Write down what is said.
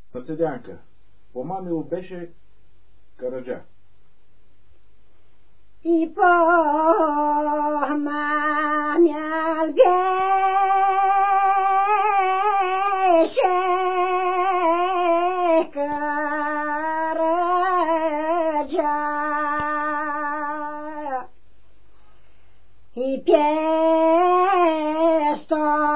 на седянка. Помамил беше Караджа. И помамял беше Караджа. И песто